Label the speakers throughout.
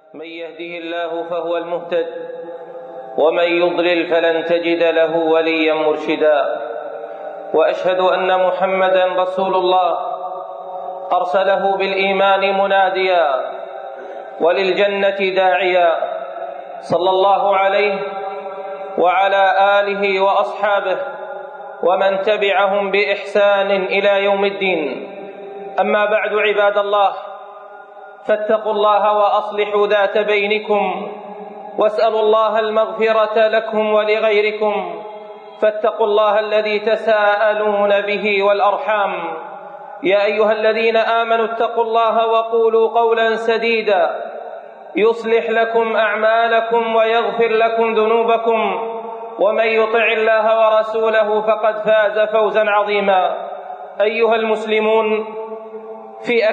Speaker 1: من يهده الله فهو المهتد، ومن يضلل فلن تجد له وليا مرشدا. وأشهد أن محمدا رسول الله أرسله بالإيمان مناديا وللجنة داعيا، صلى الله عليه وعلى آله وأصحابه ومن تبعهم بإحسان إلى يوم الدين. أما بعد، عباد الله، فاتقوا الله وأصلحوا ذات بينكم، واسألوا الله المغفرة لكم ولغيركم، فاتقوا الله الذي تساءلون به والأرحام. يا أيها الذين آمنوا اتقوا الله وقولوا قولا سديدا يصلح لكم أعمالكم ويغفر لكم ذنوبكم، ومن يطع الله ورسوله فقد فاز فوزا عظيما. أيها المسلمون، في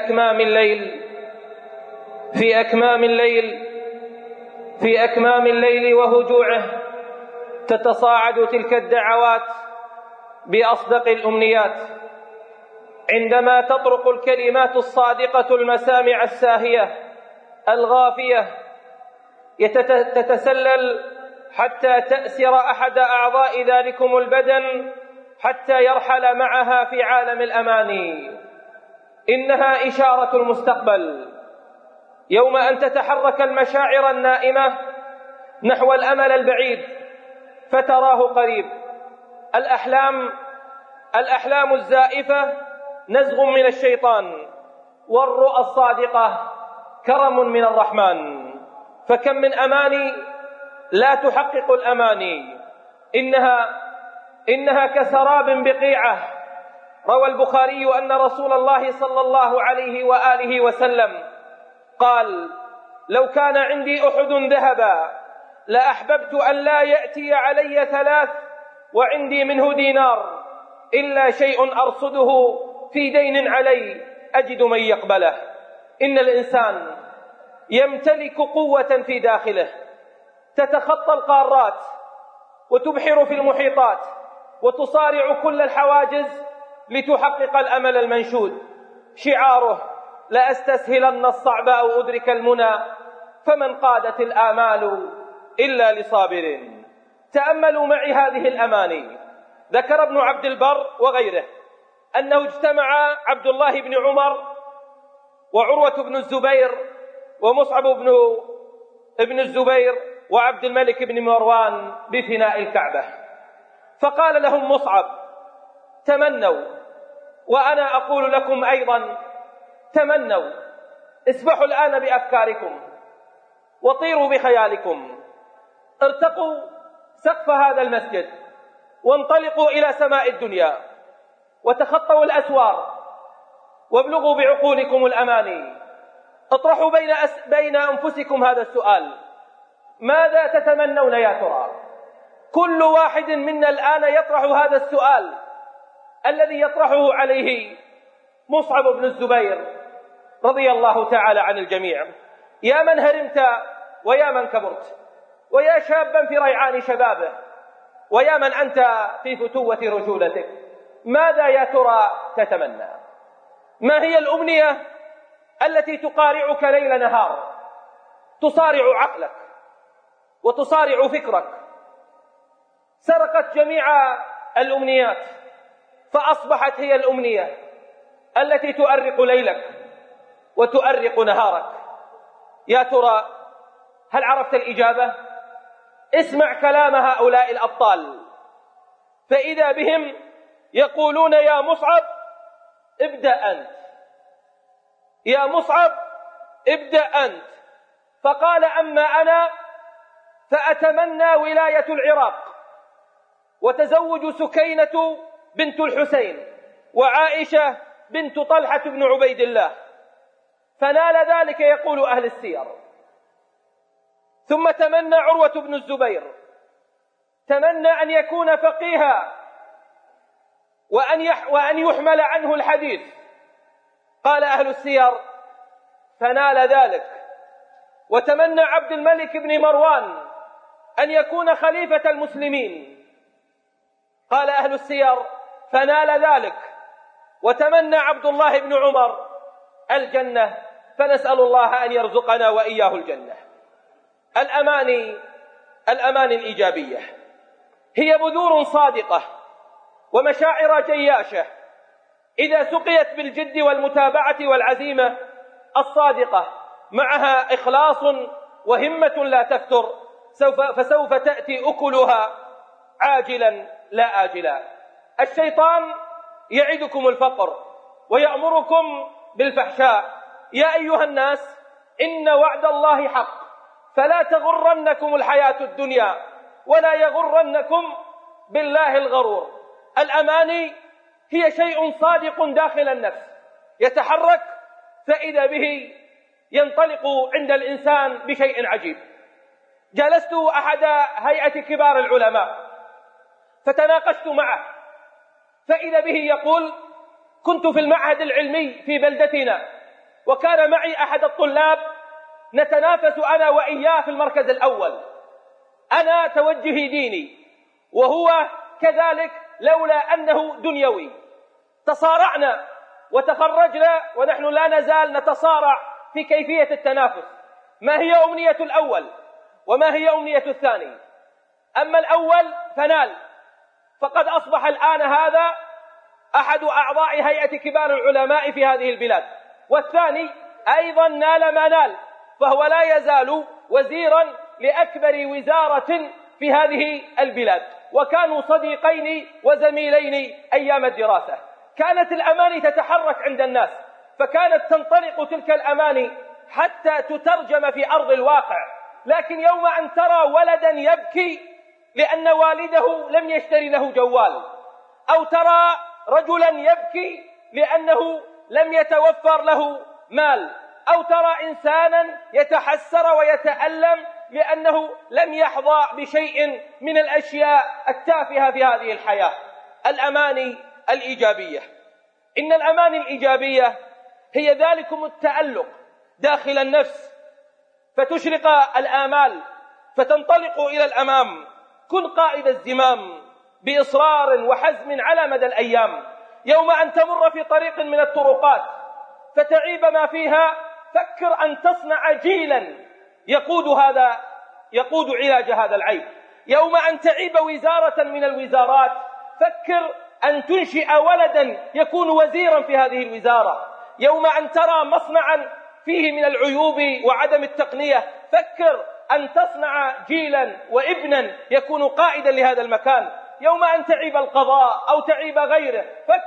Speaker 1: أكمام الليل وهجوعه تتصاعد تلك الدعوات بأصدق الأمنيات، عندما تطرق الكلمات الصادقة المسامع الساهية الغافية تتسلل حتى تأسر أحد أعضاء ذلكم البدن حتى يرحل معها في عالم الأماني. إنها إشارة المستقبل، يوم أن تتحرك المشاعر النائمة نحو الأمل البعيد فتراه قريب. الأحلام الزائفة نزغ من الشيطان، والرؤى الصادقة كرم من الرحمن. فكم من أماني لا تحقق الأماني، إنها كسراب بقيعة. روى البخاري أن رسول الله صلى الله عليه وآله وسلم قال: لو كان عندي أحد ذهبا لأحببت أن لا يأتي علي 3 وعندي منه دينار إلا شيء أرصده في دين علي أجد من يقبله. إن الإنسان يمتلك قوة في داخله تتخطى القارات وتبحر في المحيطات وتصارع كل الحواجز لتحقق الأمل المنشود. شعاره: لا أستسهلن الصعب أو أدرك المنى، فمن قادت الآمال إلا لصابر. تأملوا معي هذه الأماني. ذكر ابن عبد البر وغيره أنه اجتمع عبد الله بن عمر وعروة بن الزبير ومصعب بن الزبير وعبد الملك بن مروان بفناء الكعبة، فقال لهم مصعب: تمنوا، وأنا أقول لكم أيضا تمنوا، اسبحوا الآن بأفكاركم وطيروا بخيالكم، ارتقوا سقف هذا المسجد وانطلقوا إلى سماء الدنيا وتخطوا الأسوار وابلغوا بعقولكم الأماني. اطرحوا بين أنفسكم هذا السؤال: ماذا تتمنون يا ترى؟ كل واحد منا الآن يطرح هذا السؤال الذي يطرحه عليه مصعب بن الزبير رضي الله تعالى عن الجميع. يا من هرمت ويا من كبرت، ويا شابا في ريعان شبابه، ويا من أنت في فتوة رجولتك، ماذا يا ترى تتمنى؟ ما هي الأمنية التي تقارعك ليل نهار، تصارع عقلك وتصارع فكرك؟ سرقت جميع الأمنيات فأصبحت هي الأمنية التي تؤرق ليلك وتؤرق نهارك. يا ترى هل عرفت الإجابة؟ اسمع كلام هؤلاء الأبطال، فإذا بهم يقولون: يا مصعب ابدأ أنت، يا مصعب ابدأ أنت. فقال: أما أنا فأتمنى ولاية العراق وتزوج سكينة بنت الحسين وعائشة بنت طلحة بن عبيد الله، فنال ذلك يقول أهل السير. ثم تمنى عروة بن الزبير، تمنى أن يكون فقيها وأن يحمل عنه الحديث. قال أهل السير: فنال ذلك. وتمنى عبد الملك بن مروان أن يكون خليفة المسلمين. قال أهل السير: فنال ذلك. وتمنى عبد الله بن عمر الجنة فنسأل الله أن يرزقنا وإياه الجنة. الأماني الإيجابية هي بذور صادقة ومشاعر جياشة إذا سقيت بالجد والمتابعة والعزيمة الصادقة معها إخلاص وهمة لا تفتر، فسوف تأتي أكلها عاجلا لا آجلا. الشيطان يعدكم الفقر ويأمركم بالفحشاء. يا أيها الناس إن وعد الله حق فلا تغرنكم الحياة الدنيا ولا يغرنكم بالله الغرور. الأماني هي شيء صادق داخل النفس يتحرك فإذا به ينطلق عند الإنسان بشيء عجيب. جلست أحد هيئة كبار العلماء فتناقشت معه، فإذا به يقول: كنت في المعهد العلمي في بلدتنا وكان معي أحد الطلاب نتنافس أنا وإياه في المركز الأول، أنا توجهي ديني وهو كذلك لولا أنه دنيوي. تصارعنا وتخرجنا ونحن لا نزال نتصارع في كيفية التنافس، ما هي أمنية الأول وما هي أمنية الثاني. أما الأول فنال، فقد أصبح الآن هذا أحد أعضاء هيئة كبار العلماء في هذه البلاد، والثاني أيضا نال ما نال، فهو لا يزال وزيرا لأكبر وزارة في هذه البلاد، وكانوا صديقين وزميلين أيام الدراسة. كانت الأماني تتحرك عند الناس، فكانت تنطلق تلك الأماني حتى تترجم في أرض الواقع. لكن يوم أن ترى ولدا يبكي لأن والده لم يشتري له جوال، أو ترى رجلا يبكي لأنه لم يتوفر له مال، أو ترى إنسانا يتحسر ويتألم لأنه لم يحظى بشيء من الأشياء التافهة في هذه الحياة. الأماني الإيجابية، إن الأماني الإيجابية هي ذلكم التألق داخل النفس فتشرق الآمال فتنطلق إلى الأمام. كن قائد الزمام بإصرار وحزم على مدى الأيام. يوم أن تمر في طريق من الطرقات فتعيب ما فيها، فكر أن تصنع جيلا يقود علاج هذا العيب. يوم أن تعيب وزارة من الوزارات، فكر أن تنشئ ولدا يكون وزيرا في هذه الوزارة. يوم أن ترى مصنعا فيه من العيوب وعدم التقنية، فكر أن تصنع جيلا وابنا يكون قائدا لهذا المكان. يوم أن تعيب القضاء أو تعيب غيره،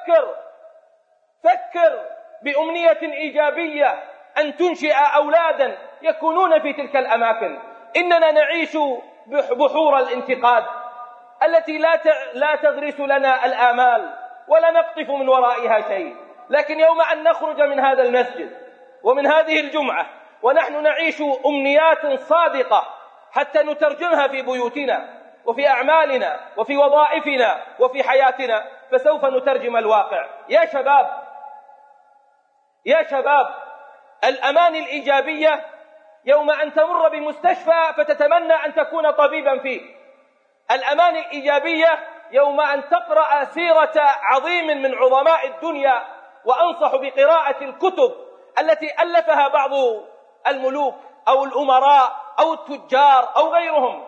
Speaker 1: فكر بأمنية إيجابية أن تنشئ أولادا يكونون في تلك الأماكن. إننا نعيش بحور الانتقاد التي لا تغرس لنا الآمال ولا نقطف من ورائها شيء، لكن يوم أن نخرج من هذا المسجد ومن هذه الجمعة ونحن نعيش أمنيات صادقة حتى نترجمها في بيوتنا وفي أعمالنا وفي وظائفنا وفي حياتنا، فسوف نترجم الواقع. يا شباب، الأماني الإيجابية يوم أن تمر بمستشفى فتتمنى أن تكون طبيبا فيه. الأماني الإيجابية يوم أن تقرأ سيرة عظيم من عظماء الدنيا، وأنصح بقراءة الكتب التي ألفها بعض الملوك أو الأمراء أو التجار أو غيرهم.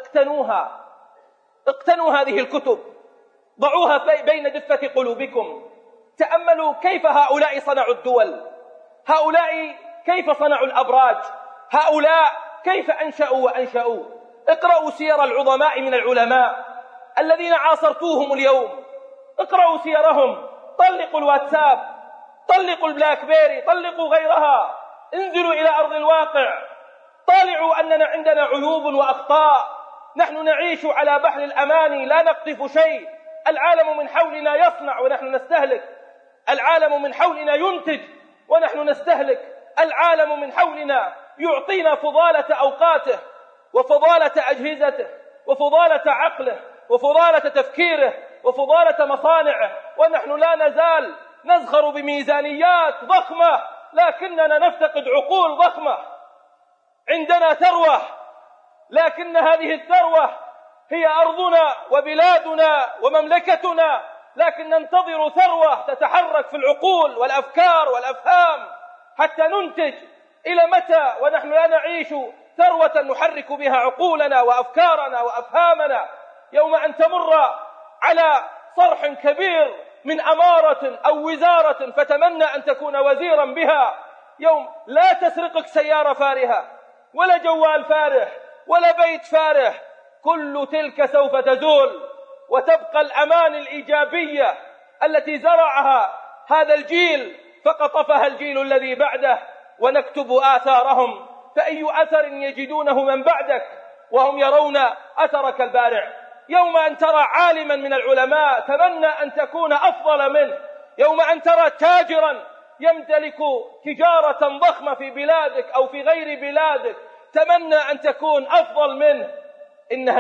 Speaker 1: اقتنوا هذه الكتب، ضعوها بين دفة قلوبكم. تأملوا كيف هؤلاء صنعوا الدول، هؤلاء كيف صنعوا الأبراج، هؤلاء كيف أنشأوا. اقرأوا سير العظماء من العلماء الذين عاصرتوهم اليوم، اقرأوا سيرهم. طلقوا الواتساب، طلقوا البلاك بيري، طلقوا غيرها، انزلوا إلى أرض الواقع، طالعوا أننا عندنا عيوب وأخطاء. نحن نعيش على بحر الأماني لا نقطف شيء. العالم من حولنا يصنع ونحن نستهلك، العالم من حولنا ينتج ونحن نستهلك، العالم من حولنا يعطينا فضالة أوقاته وفضالة أجهزته وفضالة عقله وفضالة تفكيره وفضالة مصانعه، ونحن لا نزال نزخر بميزانيات ضخمة لكننا نفتقد عقول ضخمة. عندنا ثروة، لكن هذه الثروة هي أرضنا وبلادنا ومملكتنا، لكن ننتظر ثروة تتحرك في العقول والأفكار والأفهام حتى ننتج إلى متى ونحن لا نعيش ثروة نحرك بها عقولنا وأفكارنا وأفهامنا؟ يوم أن تمر على صرح كبير من أمارة أو وزارة فتمنى أن تكون وزيرا بها، يوم لا تسرقك سيارة فارهة ولا جوال فارح ولا بيت فارح، كل تلك سوف تزول، وتبقى الأمان الإيجابية التي زرعها هذا الجيل فقطفها الجيل الذي بعده، ونكتب آثارهم، فأي أثر يجدونه من بعدك وهم يرون أثرك البارع؟ يوم أن ترى عالما من العلماء تمنى أن تكون أفضل منه، يوم أن ترى تاجرا يمتلك تجارة ضخمة في بلادك أو في غير بلادك تمنى أن تكون أفضل منه. إنها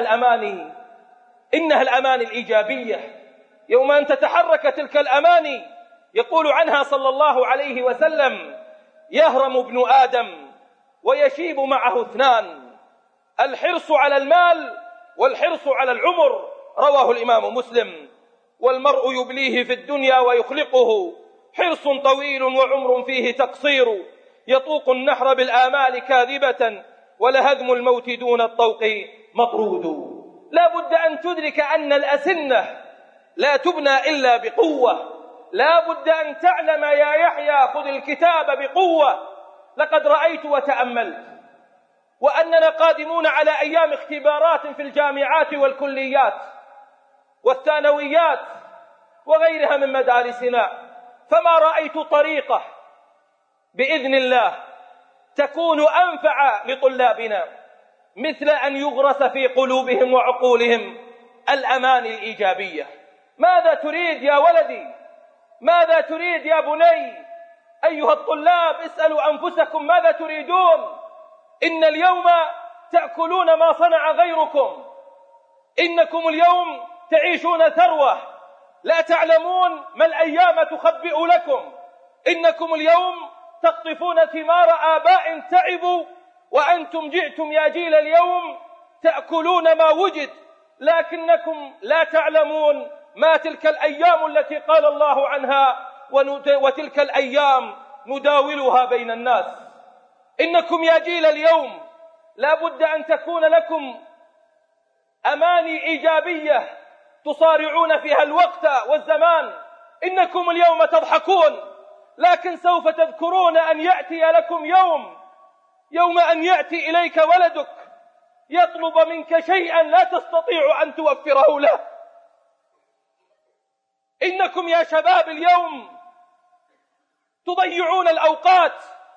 Speaker 1: الأماني الإيجابية. يوم أن تتحرك تلك الأماني يقول عنها صلى الله عليه وسلم: يهرم ابن آدم ويشيب معه اثنان، الحرص على المال والحرص على العمر، رواه الإمام مسلم. والمرء يبليه في الدنيا ويخلقه حرص طويل وعمر فيه تقصير، يطوق النحر بالآمال كاذبة ولهدم الموت دون الطوق مطرود. لا بد أن تدرك أن الأسنة لا تبنى إلا بقوة، لا بد أن تعلم يا يحيى خذ الكتاب بقوة. لقد رأيت وتأملت وأننا قادمون على أيام اختبارات في الجامعات والكليات والثانويات وغيرها من مدارسنا، فما رأيت طريقة بإذن الله تكون أنفع لطلابنا مثل أن يغرس في قلوبهم وعقولهم الأماني الإيجابية. ماذا تريد يا ولدي؟ ماذا تريد يا بني؟ أيها الطلاب اسألوا أنفسكم ماذا تريدون؟ إن اليوم تأكلون ما صنع غيركم، إنكم اليوم تعيشون ثروة لا تعلمون ما الأيام تخبئ لكم، إنكم اليوم تقطفون ثمار آباء تعبوا، وأنتم جئتم يا جيل اليوم تأكلون ما وجد، لكنكم لا تعلمون ما تلك الأيام التي قال الله عنها وتلك الأيام نداولها بين الناس. إنكم يا جيل اليوم لا بد أن تكون لكم أماني إيجابية تصارعون فيها الوقت والزمان. إنكم اليوم تضحكون، لكن سوف تذكرون أن يأتي لكم يوم أن يأتي إليك ولدك يطلب منك شيئا لا تستطيع أن توفره له. إنكم يا شباب اليوم تضيعون الأوقات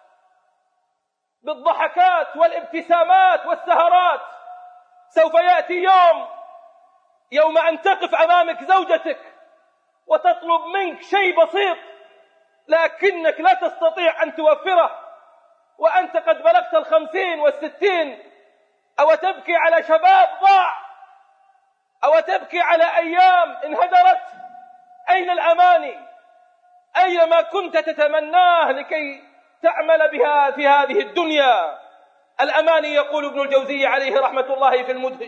Speaker 1: بالضحكات والابتسامات والسهرات. سوف يأتي يوم أن تقف أمامك زوجتك وتطلب منك شيء بسيط لكنك لا تستطيع أن توفره، وأنت قد بلغت 50 و60، أو تبكي على شباب ضاع، أو تبكي على أيام انهدرت. أين الأماني؟ أين ما كنت تتمناه لكي تعمل بها في هذه الدنيا؟ الأماني يقول ابن الجوزي عليه رحمة الله في المدهش: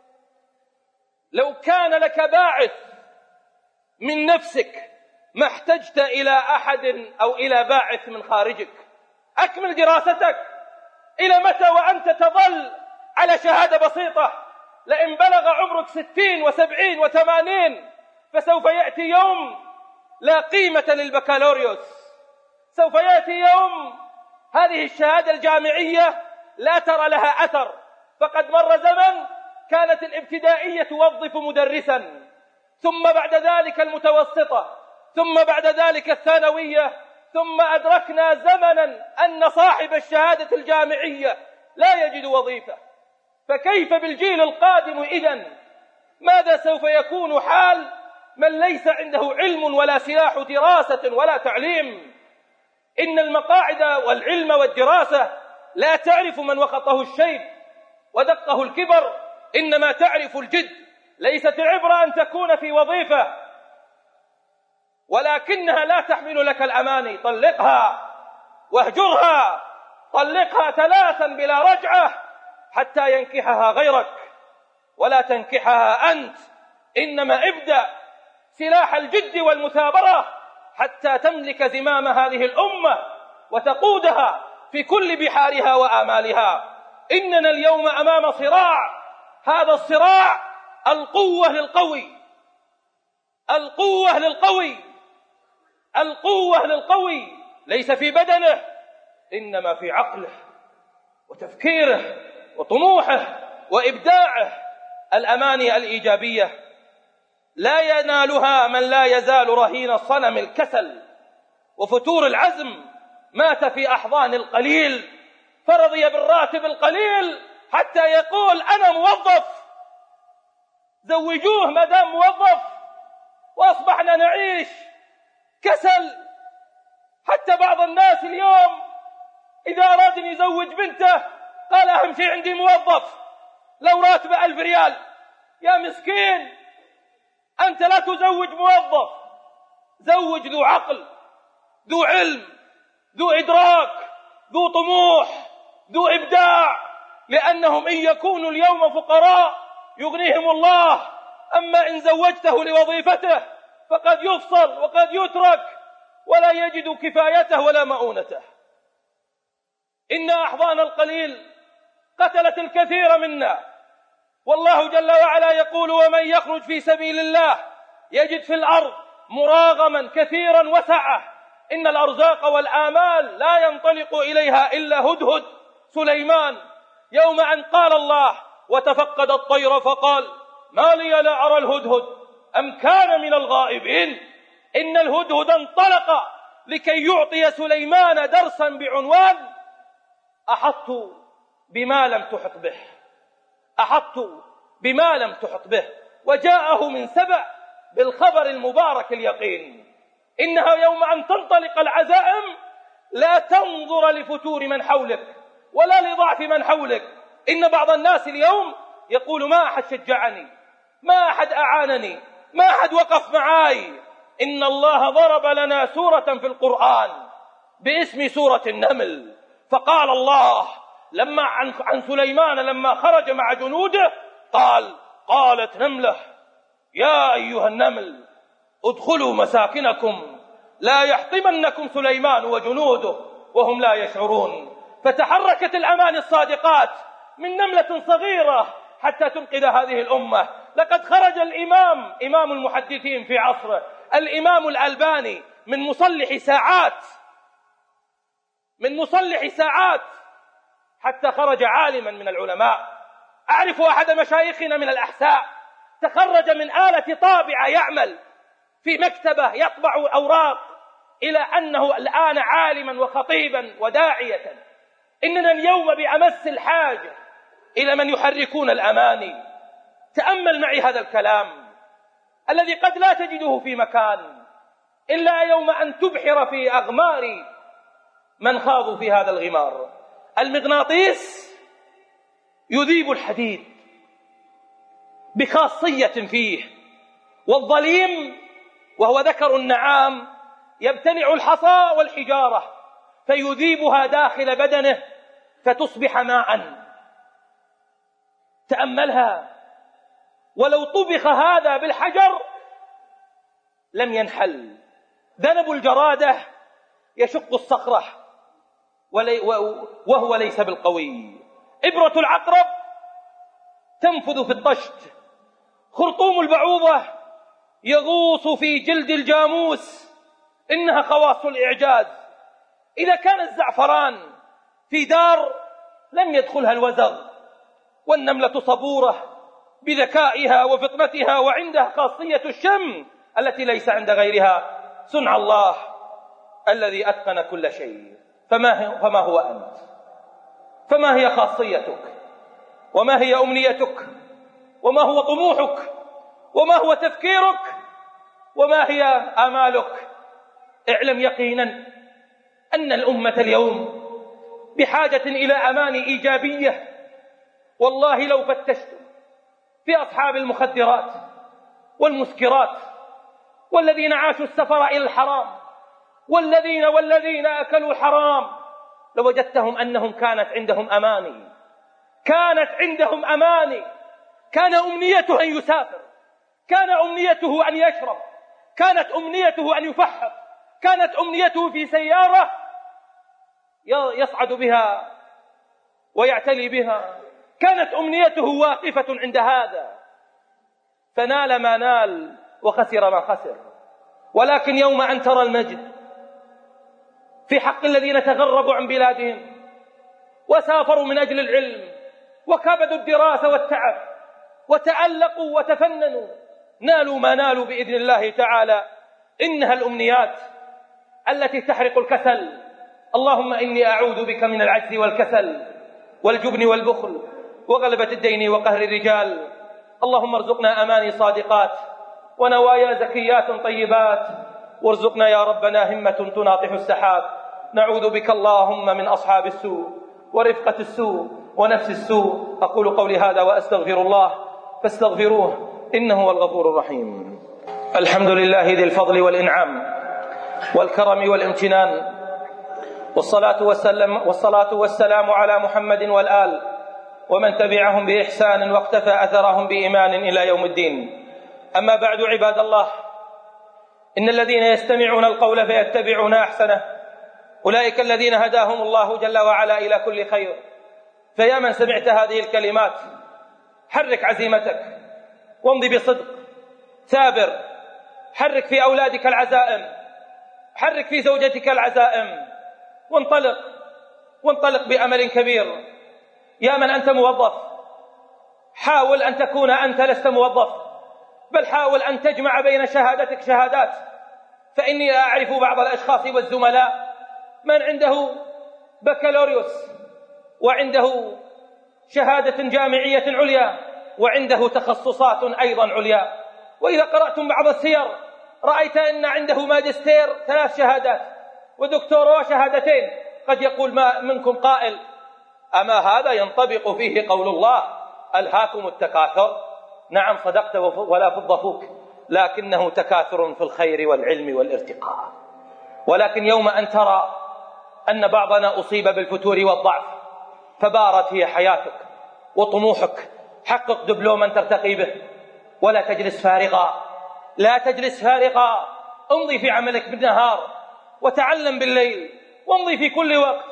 Speaker 1: لو كان لك باعث من نفسك ما احتجت إلى أحد أو إلى باعث من خارجك. أكمل دراستك. إلى متى وأنت تظل على شهادة بسيطة؟ لئن بلغ عمرك 60 و70 و80 فسوف يأتي يوم لا قيمة للبكالوريوس، سوف يأتي يوم هذه الشهادة الجامعية لا ترى لها أثر. فقد مر زمن كانت الابتدائية توظف مدرسا، ثم بعد ذلك المتوسطة، ثم بعد ذلك الثانوية، ثم أدركنا زمنا أن صاحب الشهادة الجامعية لا يجد وظيفة. فكيف بالجيل القادم إذن؟ ماذا سوف يكون حال من ليس عنده علم ولا سلاح دراسة ولا تعليم؟ إن المقاعد والعلم والدراسة لا تعرف من وخطه الشيب ودقه الكبر، إنما تعرف الجد. ليست العبرة أن تكون في وظيفة، ولكنها لا تحمل لك الأماني. طلقها واهجرها، طلقها 3 بلا رجعة حتى ينكحها غيرك، ولا تنكحها أنت. إنما ابدأ سلاح الجد والمثابرة حتى تملك زمام هذه الأمة وتقودها في كل بحارها وآمالها. إننا اليوم أمام صراع، هذا الصراع القوة للقوي، القوة للقوي، القوة للقوي، ليس في بدنه إنما في عقله وتفكيره وطموحه وإبداعه. الأماني الإيجابية لا ينالها من لا يزال رهين صنم الكسل وفتور العزم. مات في أحضان القليل فرضي بالراتب القليل حتى يقول أنا موظف، زوجوه ما دام موظف، وأصبحنا نعيش كسل. حتى بعض الناس اليوم إذا أراد أن يزوج بنته قال أهم شيء عندي موظف، لو راتب 1000 ريال. يا مسكين، أنت لا تزوج موظف، زوج ذو عقل، ذو علم، ذو إدراك، ذو طموح، ذو إبداع، لأنهم إن يكونوا اليوم فقراء يغنيهم الله، أما إن زوجته لوظيفته فقد يفصل وقد يترك ولا يجد كفايته ولا مؤونته. إن أحضان القليل قتلت الكثير منا، والله جل وعلا يقول ومن يخرج في سبيل الله يجد في الأرض مراغما كثيرا وسعة. إن الأرزاق والآمال لا ينطلق إليها إلا هدهد سليمان، يوم أن قال الله وتفقد الطير فقال ما لي لا أرى الهدهد أم كان من الغائبين. إن الهدهد انطلق لكي يعطي سليمان درسا بعنوان أحطت بما لم تحط به، أحطت بما لم تحط به، وجاءه من سبأ بالخبر المبارك اليقين. إنها يوم أن تنطلق العزائم لا تنظر لفتور من حولك ولا لضعف من حولك. إن بعض الناس اليوم يقول ما أحد شجعني، ما أحد أعانني، ما أحد وقف معاي. إن الله ضرب لنا سورة في القرآن باسم سورة النمل، فقال الله لما عن سليمان لما خرج مع جنوده قالت نملة يا أيها النمل ادخلوا مساكنكم لا يحطمنكم سليمان وجنوده وهم لا يشعرون. فتحركت الأماني الصادقات من نملة صغيرة حتى تنقذ هذه الأمة. لقد خرج الإمام إمام المحدثين في عصره الإمام الألباني من مصلح ساعات حتى خرج عالما من العلماء. أعرف أحد مشايخنا من الأحساء تخرج من آلة طابعة يعمل في مكتبة يطبع أوراق إلى أنه الآن عالما وخطيبا وداعية. إننا اليوم بأمس الحاجة إلى من يحركون الأماني. تأمل معي هذا الكلام الذي قد لا تجده في مكان إلا يوم أن تبحر في أغمار من خاضوا في هذا الغمار. المغناطيس يذيب الحديد بخاصية فيه، والظليم وهو ذكر النعام يبتلع الحصى والحجارة فيذيبها داخل بدنه فتصبح ماء. تأملها، ولو طبخ هذا بالحجر لم ينحل. ذنب الجرادة يشق الصخرة وهو ليس بالقوي. إبرة العقرب تنفذ في الطشت. خرطوم البعوضة يغوص في جلد الجاموس. إنها خواص الإعجاز. إذا كان الزعفران في دار لم يدخلها الوزغ، والنملة صبورة بذكائها وفطنتها وعندها خاصية الشم التي ليس عند غيرها. صنع الله الذي أتقن كل شيء. فما هو أنت؟ فما هي خاصيتك؟ وما هي أمنيتك؟ وما هو طموحك؟ وما هو تفكيرك؟ وما هي آمالك؟ اعلم يقينا أن الأمة اليوم بحاجة إلى أماني إيجابية. والله لو فتشتم في أصحاب المخدرات والمسكرات والذين عاشوا السفر إلى الحرام والذين أكلوا الحرام لوجدتهم أنهم كانت عندهم أماني. كان أمنيته أن يسافر، كان أمنيته أن يشرب، كانت أمنيته أن يفحط، كانت أمنيته في سيارة يصعد بها ويعتلي بها. كانت أمنيته واقفة عند هذا، فنال ما نال وخسر ما خسر. ولكن يوم أن ترى المجد في حق الذين تغربوا عن بلادهم وسافروا من أجل العلم وكبدوا الدراسة والتعب وتألقوا وتفننوا، نالوا ما نالوا بإذن الله تعالى. إنها الأمنيات التي تحرق الكسل. اللهم إني أعوذ بك من العجز والكسل والجبن والبخل وغلبة الدين وقهر الرجال. اللهم ارزقنا أماني صادقات ونوايا زكيات طيبات، وارزقنا يا ربنا همة تناطح السحاب. نعوذ بك اللهم من أصحاب السوء ورفقة السوء ونفس السوء. أقول قولي هذا وأستغفر الله فاستغفروه إنه هو الغفور الرحيم. الحمد لله ذي الفضل والإنعام والكرم والامتنان، والصلاة والسلام على محمد والآل ومن تبعهم بإحسان واقتفى أثرهم بإيمان إلى يوم الدين. أما بعد، عباد الله، إن الذين يستمعون القول فيتبعون أحسنه أولئك الذين هداهم الله جل وعلا إلى كل خير. فيا من سمعت هذه الكلمات، حرك عزيمتك وامضي بصدق، ثابر، حرك في أولادك العزائم، حرك في زوجتك العزائم، وانطلق بأمل كبير. يا من أنت موظف، حاول أن تكون أنت لست موظف، بل حاول أن تجمع بين شهادتك شهادات. فإني أعرف بعض الأشخاص والزملاء من عنده بكالوريوس وعنده شهادة جامعية عليا وعنده تخصصات أيضا عليا. وإذا قرأتم بعض السير رأيت أن عنده ماجستير 3 شهادات ودكتوراه شهادتين. قد يقول منكم قائل: أما هذا ينطبق فيه قول الله ألهاكم التكاثر؟ نعم صدقت ولا فض فوك، لكنه تكاثر في الخير والعلم والارتقاء. ولكن يوم أن ترى أن بعضنا أصيب بالفتور والضعف فبارت هي حياتك وطموحك، حقق دبلوما ترتقي به، ولا تجلس فارغا، لا تجلس فارغا. امضي في عملك بالنهار وتعلم بالليل، وامضي في كل وقت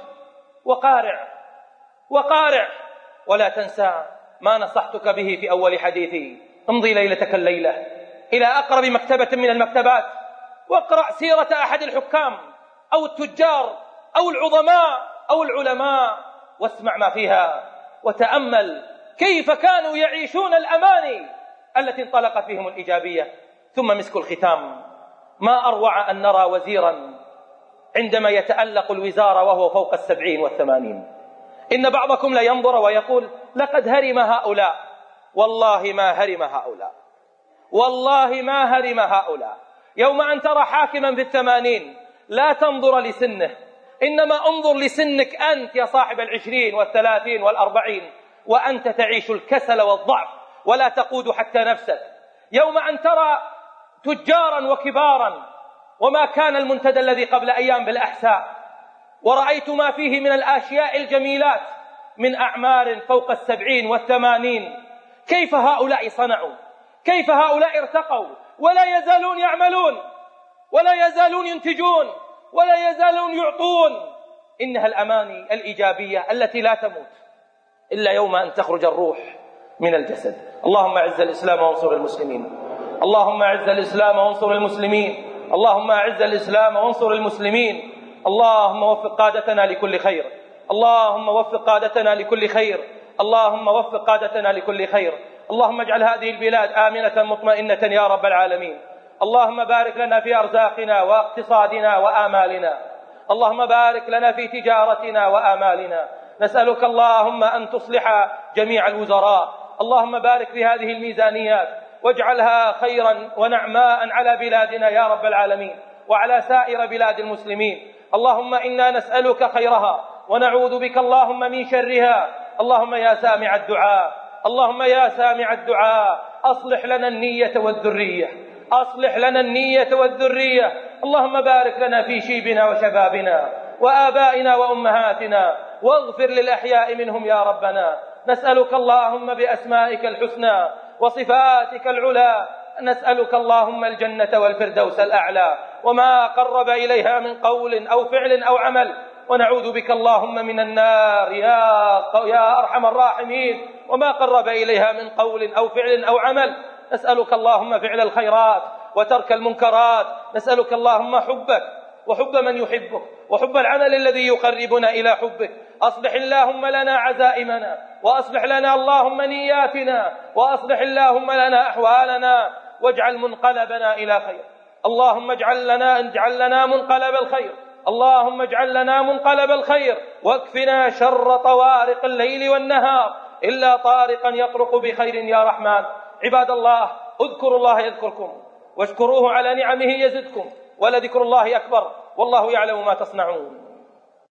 Speaker 1: وقارع، ولا تنسى ما نصحتك به في أول حديثي. امضي ليلتك الليلة إلى أقرب مكتبة من المكتبات واقرأ سيرة أحد الحكام أو التجار أو العظماء أو العلماء، واسمع ما فيها وتأمل كيف كانوا يعيشون الأماني التي انطلقت بهم الإيجابية. ثم مسك الختام، ما أروع أن نرى وزيرا عندما يتألق الوزارة وهو فوق 70 و80. إن بعضكم لينظر ويقول: لقد هرم هؤلاء. والله ما هرم هؤلاء، والله ما هرم هؤلاء. يوم أن ترى حاكما في 80 لا تنظر لسنه، إنما انظر لسنك أنت يا صاحب 20 و30 و40، وأنت تعيش الكسل والضعف ولا تقود حتى نفسك. يوم أن ترى تجارا وكبارا، وما كان المنتدى الذي قبل أيام بالأحساء، ورأيت ما فيه من الأشياء الجميلات من أعمار فوق 70 و80، كيف هؤلاء صنعوا، كيف هؤلاء ارتقوا، ولا يزالون يعملون، ولا يزالون ينتجون، ولا يزالون يعطون. إنها الأماني الإيجابية التي لا تموت إلا يوم أن تخرج الروح من الجسد. اللهم أعز الإسلام وانصر المسلمين، اللهم أعز الإسلام وانصر المسلمين، اللهم أعز الإسلام وانصر المسلمين. اللهم وفق قادتنا لكل خير، اللهم وفق قادتنا لكل خير، اللهم وفق قادتنا لكل خير. اللهم اجعل هذه البلاد آمنة مطمئنة يا رب العالمين. اللهم بارك لنا في أرزاقنا واقتصادنا وآمالنا، اللهم بارك لنا في تجارتنا وآمالنا. نسألك اللهم أن تصلح جميع الوزراء، اللهم بارك في هذه الميزانيات واجعلها خيرا ونعماء على بلادنا يا رب العالمين وعلى سائر بلاد المسلمين. اللهم إنا نسألك خيرها ونعوذ بك اللهم من شرها. اللهم يا سامع الدعاء، اللهم يا سامع الدعاء، أصلح لنا النية والذرية، أصلح لنا النية والذرية. اللهم بارك لنا في شيبنا وشبابنا وآبائنا وأمهاتنا، واغفر للأحياء منهم يا ربنا. نسألك اللهم بأسمائك الحسنى وصفاتك العلى، نسألك اللهم الجنة والفردوس الأعلى وما قرب إليها من قول أو فعل أو عمل. ونعوذ بك اللهم من النار يا أرحم الراحمين، وما قرب إليها من قول أو فعل أو عمل. نسألك اللهم فعل الخيرات وترك المنكرات، نسألك اللهم حبك وحب من يحبك وحب العمل الذي يقربنا إلى حبك. أصلح اللهم لنا عزائمنا، وأصلح لنا اللهم نياتنا، وأصلح اللهم لنا أحوالنا، واجعل منقلبنا إلى خير. اللهم اجعل لنا منقلب الخير، اللهم اجعل لنا منقلب الخير، واكفنا شر طوارق الليل والنهار إلا طارقا يطرق بخير يا رحمن. عباد الله، اذكروا الله يذكركم، واشكروه على نعمه يزدكم، ولذكر الله أكبر، والله يعلم ما تصنعون.